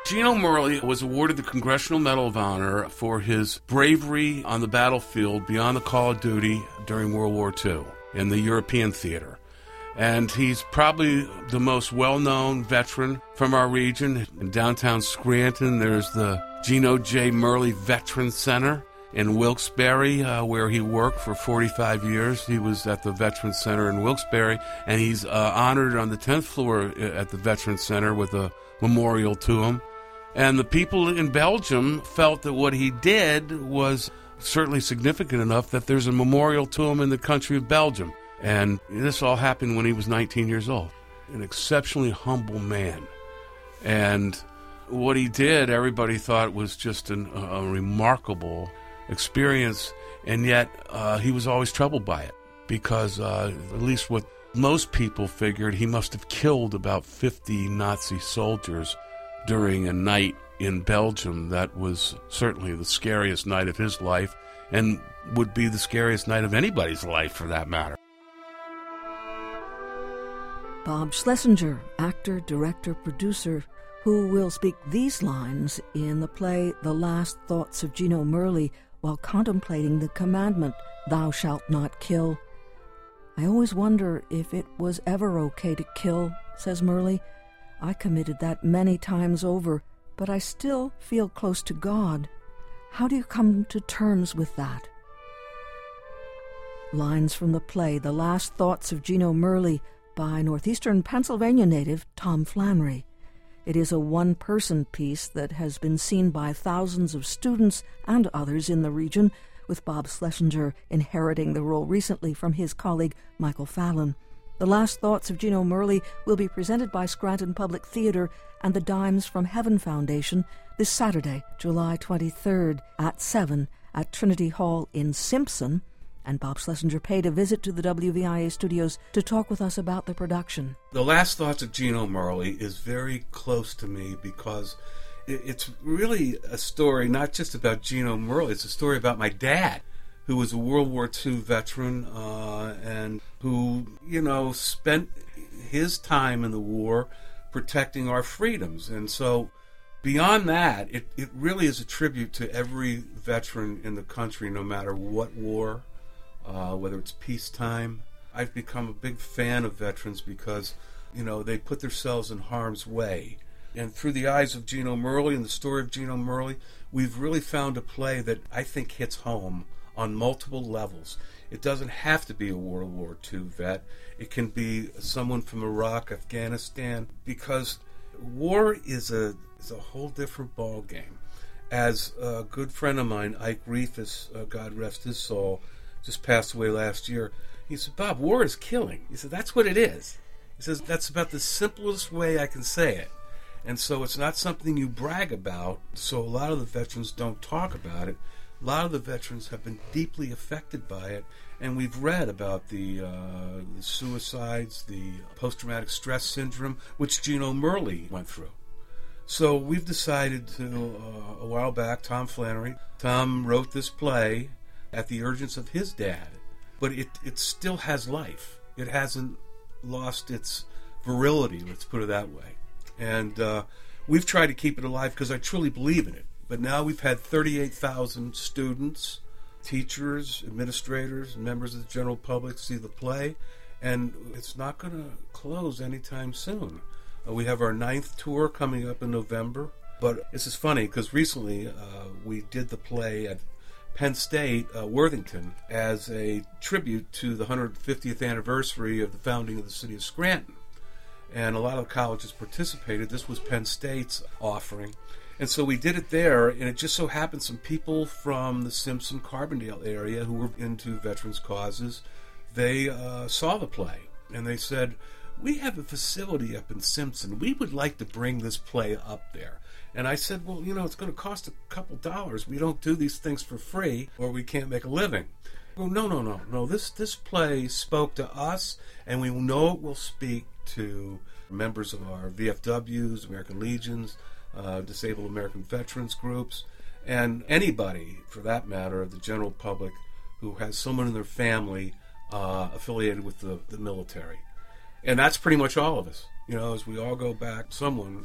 Gino Murley was awarded the Congressional Medal of Honor for his bravery on the battlefield beyond the call of duty during World War II in the European theater. And he's probably the most well-known veteran from our region. In downtown Scranton, there's the Gino J. Murley Veterans Center. In Wilkes-Barre, where he worked for 45 years, he was at the Veterans Center in Wilkes-Barre, and he's honored on the 10th floor at the Veterans Center with a memorial to him. And the people in Belgium felt that what he did was certainly significant enough that there's a memorial to him in the country of Belgium. And this all happened when he was 19 years old. An exceptionally humble man. And what he did, everybody thought was just a remarkable experience, and yet he was always troubled by it, because at least what most people figured, he must have killed about 50 Nazi soldiers during a night in Belgium that was certainly the scariest night of his life, and would be the scariest night of anybody's life for that matter. Bob Schlesinger, actor, director, producer, who will speak these lines in the play The Last Thoughts of Gino Murley while contemplating the commandment, "Thou shalt not kill." "I always wonder if it was ever okay to kill," says Murley. "I committed that many times over, but I still feel close to God. How do you come to terms with that?" Lines from the play The Last Thoughts of Gino Murley by northeastern Pennsylvania native Tom Flannery. It is a one-person piece that has been seen by thousands of students and others in the region, with Bob Schlesinger inheriting the role recently from his colleague Michael Fallon. The Last Thoughts of Gino Murley will be presented by Scranton Public Theater and the Dimes from Heaven Foundation this Saturday, July 23rd at 7 at Trinity Hall in Simpson, and Bob Schlesinger paid a visit to the WVIA studios to talk with us about the production. The Last Thoughts of Gino Murley is very close to me because it's really a story not just about Gino Murley, it's a story about my dad, who was a World War II veteran and who, spent his time in the war protecting our freedoms. And so beyond that, it really is a tribute to every veteran in the country, no matter what war, whether it's peacetime. I've become a big fan of veterans because, they put themselves in harm's way. And through the eyes of Gino Murley and the story of Gino Murley, we've really found a play that I think hits home on multiple levels. It doesn't have to be a World War II vet. It can be someone from Iraq, Afghanistan, because war is a whole different ball game. As a good friend of mine, Ike Reefus, God rest his soul, just passed away last year, he said, "Bob, war is killing." He said, "That's what it is." He says, "That's about the simplest way I can say it." And so it's not something you brag about, so a lot of the veterans don't talk about it. A lot of the veterans have been deeply affected by it, and we've read about the suicides, the post-traumatic stress syndrome, which Gino Murley went through. So we've decided to, a while back, Tom Flannery wrote this play at the urgence of his dad, but it still has life. It hasn't lost its virility, let's put it that way. And we've tried to keep it alive because I truly believe in it. But now we've had 38,000 students, teachers, administrators, members of the general public see the play, and it's not going to close anytime soon. We have our 9th tour coming up in November. But this is funny because recently we did the play at Penn State, Worthington, as a tribute to the 150th anniversary of the founding of the city of Scranton. And a lot of colleges participated. This was Penn State's offering. And so we did it there, and it just so happened some people from the Simpson-Carbondale area who were into veterans' causes, they saw the play, and they said, "We have a facility up in Simpson. We would like to bring this play up there." And I said, "Well, it's going to cost a couple dollars. We don't do these things for free, or we can't make a living." Well, no. This play spoke to us, and we know it will speak to members of our VFWs, American Legions, Disabled American Veterans groups, and anybody, for that matter, of the general public who has someone in their family affiliated with the military. And that's pretty much all of us. As we all go back, someone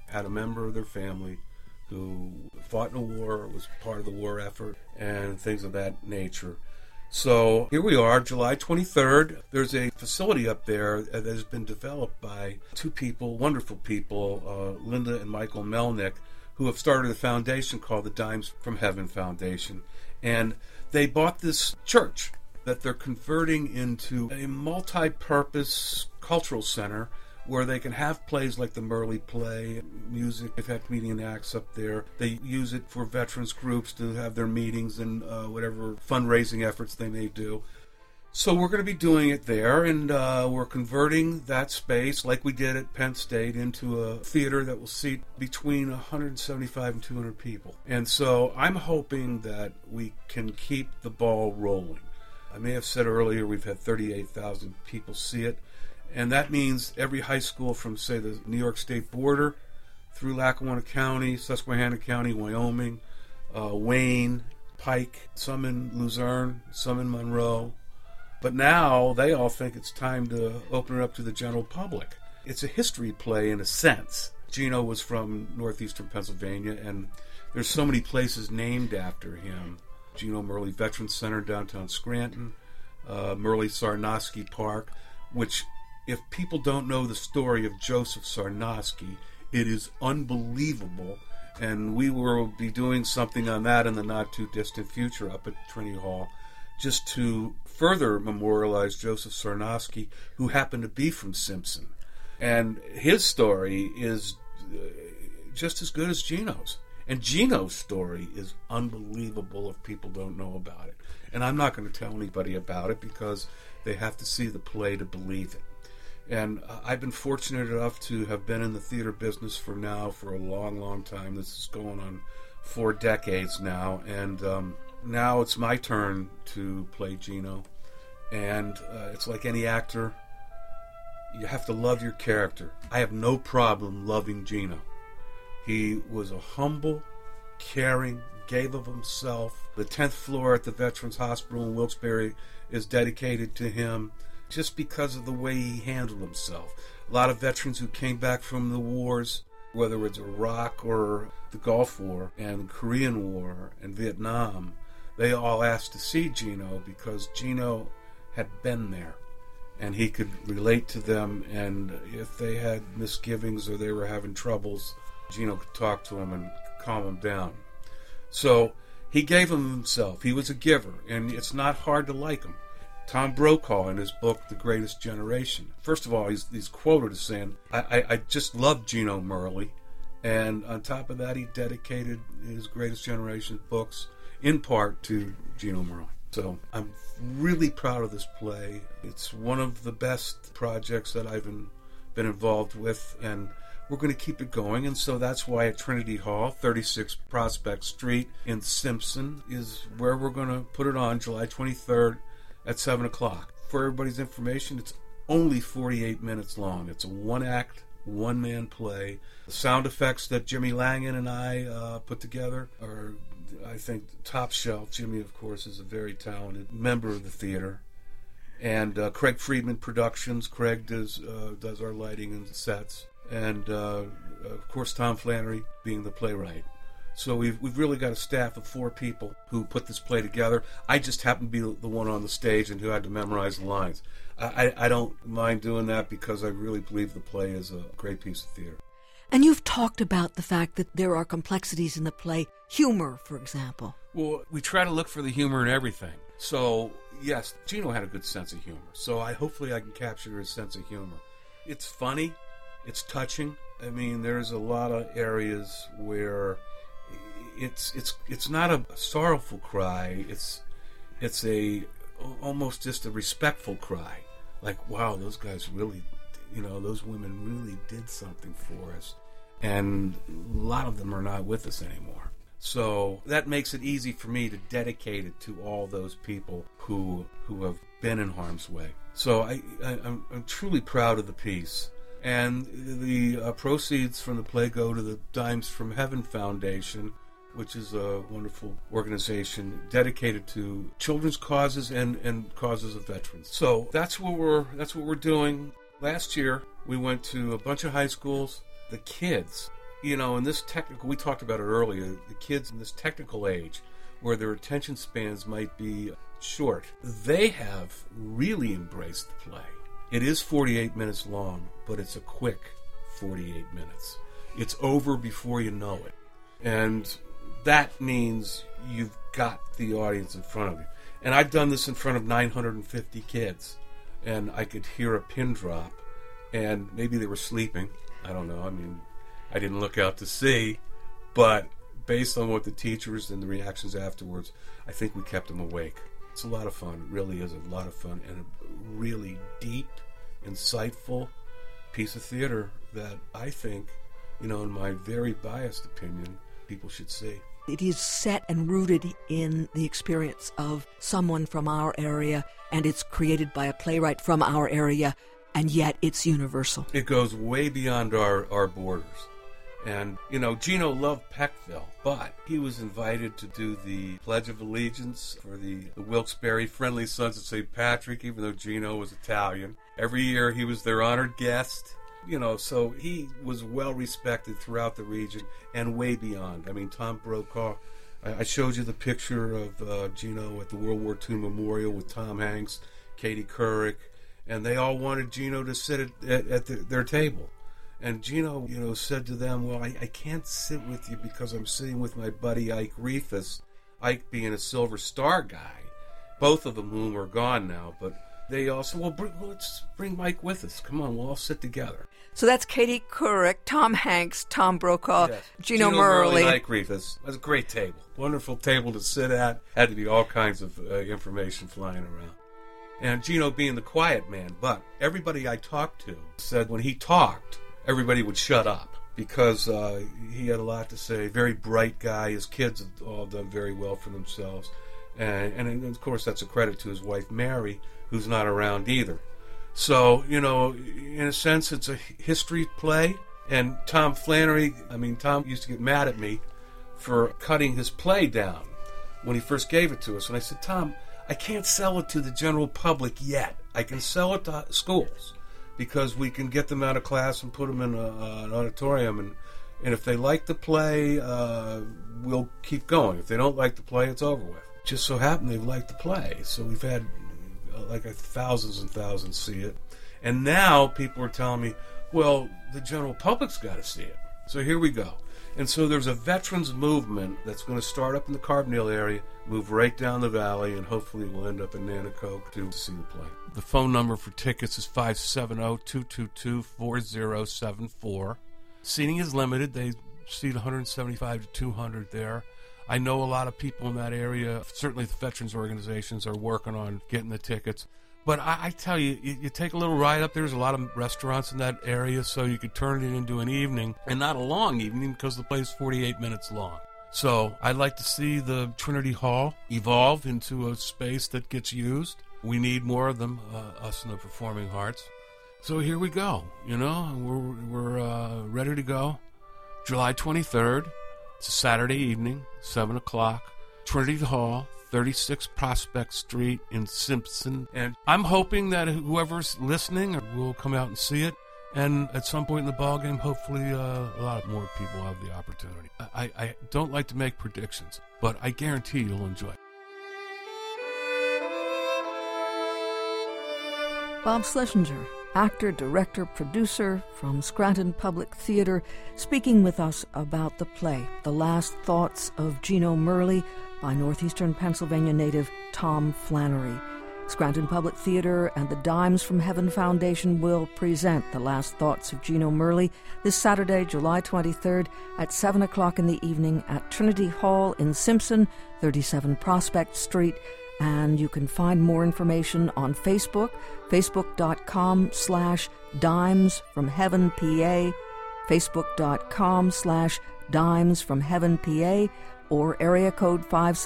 had a member of their family who fought in a war, was part of the war effort, and things of that nature. So here we are, July 23rd. There's a facility up there that has been developed by two people, wonderful people, Linda and Michael Melnick, who have started a foundation called the Dimes from Heaven Foundation. And they bought this church that they're converting into a multi-purpose cultural center where they can have plays like the Murley play, music. They've had comedian acts up there. They use it for veterans groups to have their meetings and whatever fundraising efforts they may do. So we're going to be doing it there, and we're converting that space, like we did at Penn State, into a theater that will seat between 175 and 200 people. And so I'm hoping that we can keep the ball rolling. I may have said earlier we've had 38,000 people see it, and that means every high school from, say, the New York State border through Lackawanna County, Susquehanna County, Wyoming, Wayne, Pike, some in Luzerne, some in Monroe. But now they all think it's time to open it up to the general public. It's a history play in a sense. Gino was from northeastern Pennsylvania, and there's so many places named after him. Gino Murley Veterans Center, downtown Scranton, Murley Sarnosky Park, which, if people don't know the story of Joseph Sarnosky, it is unbelievable, and we will be doing something on that in the not-too-distant future up at Trinity Hall, just to further memorialize Joseph Sarnosky, who happened to be from Simpson. And his story is just as good as Gino's. And Gino's story is unbelievable if people don't know about it. And I'm not going to tell anybody about it because they have to see the play to believe it. And I've been fortunate enough to have been in the theater business for a long, long time. This is going on 4 decades now. And now it's my turn to play Gino. And it's like any actor, you have to love your character. I have no problem loving Gino. He was a humble, caring, gave of himself. The 10th floor at the Veterans Hospital in Wilkes-Barre is dedicated to him just because of the way he handled himself. A lot of veterans who came back from the wars, whether it's Iraq or the Gulf War and the Korean War and Vietnam, they all asked to see Gino because Gino had been there and he could relate to them, and if they had misgivings or they were having troubles, Gino could talk to them and calm them down. So he gave him himself. He was a giver, and it's not hard to like him. Tom Brokaw, in his book, The Greatest Generation, first of all, he's quoted as saying, I just love Gino Murley. And on top of that, he dedicated his Greatest Generation books in part to Gino Murley. So I'm really proud of this play. It's one of the best projects that I've been involved with, and we're going to keep it going. And so that's why at Trinity Hall, 36 Prospect Street in Simpson, is where we're going to put it on July 23rd at 7 o'clock. For everybody's information, it's only 48 minutes long. It's a one-act, one-man play. The sound effects that Jimmy Langan and I put together are, I think, top shelf. Jimmy, of course, is a very talented member of the theater. And Craig Friedman Productions. Craig does our lighting and sets. And, of course, Tom Flannery being the playwright. So we've really got a staff of 4 people who put this play together. I just happen to be the one on the stage and who had to memorize the lines. I don't mind doing that because I really believe the play is a great piece of theater. And you've talked about the fact that there are complexities in the play, humor, for example. Well, we try to look for the humor in everything. So, yes, Gino had a good sense of humor. So hopefully I can capture his sense of humor. It's funny. It's touching. I mean, there's a lot of areas where it's not a sorrowful cry. It's a almost just a respectful cry. Like, wow, those guys really, those women really did something for us. And a lot of them are not with us anymore. So that makes it easy for me to dedicate it to all those people who have been in harm's way. So I'm truly proud of the piece. And the proceeds from the play go to the Dimes from Heaven Foundation, which is a wonderful organization dedicated to children's causes and causes of veterans. So that's what we're doing. Last year we went to a bunch of high schools. The kids in this technical, we talked about it earlier, the kids in this technical age where their attention spans might be short, they have really embraced the play. It is 48 minutes long, but it's a quick 48 minutes. It's over before you know it. And that means you've got the audience in front of you. And I've done this in front of 950 kids, and I could hear a pin drop, and maybe they were sleeping. I don't know. I mean, I didn't look out to see, but based on what the teachers and the reactions afterwards, I think we kept them awake. It's a lot of fun. It really is a lot of fun, and a really deep, insightful piece of theater that I think, in my very biased opinion, people should see. It is set and rooted in the experience of someone from our area, and it's created by a playwright from our area, and yet it's universal. It goes way beyond our borders. And, Gino loved Peckville, but he was invited to do the Pledge of Allegiance for the Wilkes-Barre Friendly Sons of St. Patrick, even though Gino was Italian. Every year he was their honored guest. So he was well respected throughout the region and way beyond. I mean, Tom Brokaw, I showed you the picture of Gino at the World War II Memorial with Tom Hanks, Katie Couric, and they all wanted Gino to sit at their table. And Gino, said to them, well, I can't sit with you because I'm sitting with my buddy Ike Reithus, Ike being a Silver Star guy, both of them whom are gone now, but they all said, well, let's bring Mike with us. Come on, we'll all sit together. So that's Katie Couric, Tom Hanks, Tom Brokaw, yes. Gino Murley. And Ike Reithus. It was a great table. Wonderful table to sit at. Had to be all kinds of information flying around. And Gino being the quiet man, but everybody I talked to said when he talked, everybody would shut up because he had a lot to say. Very bright guy. His kids have all done very well for themselves. And of course, that's a credit to his wife, Mary, who's not around either. So, in a sense, it's a history play. And Tom Flannery, Tom used to get mad at me for cutting his play down when he first gave it to us. And I said, Tom, I can't sell it to the general public yet. I can sell it to schools because we can get them out of class and put them in an auditorium. And if they like the play, we'll keep going. If they don't like the play, it's over with. Just so happened they've liked the play. So we've had thousands and thousands see it. And now people are telling me, well, the general public's got to see it. So here we go. And so there's a veterans movement that's going to start up in the Carbondale area, move right down the valley, and hopefully we'll end up in Nanticoke to see the play. The phone number for tickets is 570-222-4074. Seating is limited. They seat 175 to 200 there. I know a lot of people in that area, certainly the veterans organizations, are working on getting the tickets. But I tell you, you take a little ride up, there's a lot of restaurants in that area, so you could turn it into an evening, and not a long evening because the play is 48 minutes long. So I'd like to see the Trinity Hall evolve into a space that gets used. We need more of them, us in the performing arts. So here we go, we're ready to go. July 23rd. It's a Saturday evening, 7 o'clock, Trinity Hall, 36 Prospect Street in Simpson. And I'm hoping that whoever's listening will come out and see it. And at some point in the ballgame, hopefully a lot more people have the opportunity. I don't like to make predictions, but I guarantee you'll enjoy it. Bob Schlesinger, actor, director, producer from Scranton Public Theater, speaking with us about the play, The Last Thoughts of Gino Murley, by Northeastern Pennsylvania native Tom Flannery. Scranton Public Theater and the Dimes from Heaven Foundation will present The Last Thoughts of Gino Murley this Saturday, July 23rd at 7 o'clock in the evening at Trinity Hall in Simpson, 37 Prospect Street. And you can find more information on Facebook, facebook.com/dimesfromheavenpa, facebook.com/dimesfromheavenpa, or area code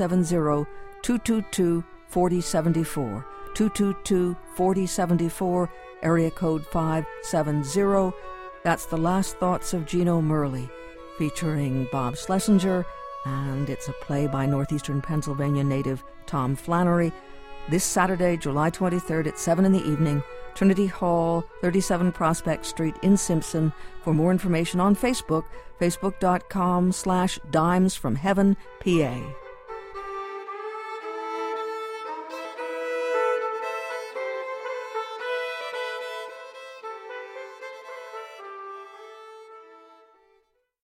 570-222-4074, 222-4074, area code 570. That's The Last Thoughts of Gino Murley, featuring Bob Schlesinger, and it's a play by Northeastern Pennsylvania native Tom Flannery. This Saturday, July 23rd at 7 in the evening Trinity Hall, 37 Prospect Street in Simpson. For more information on Facebook, facebook.com/dimesfromheavenpa.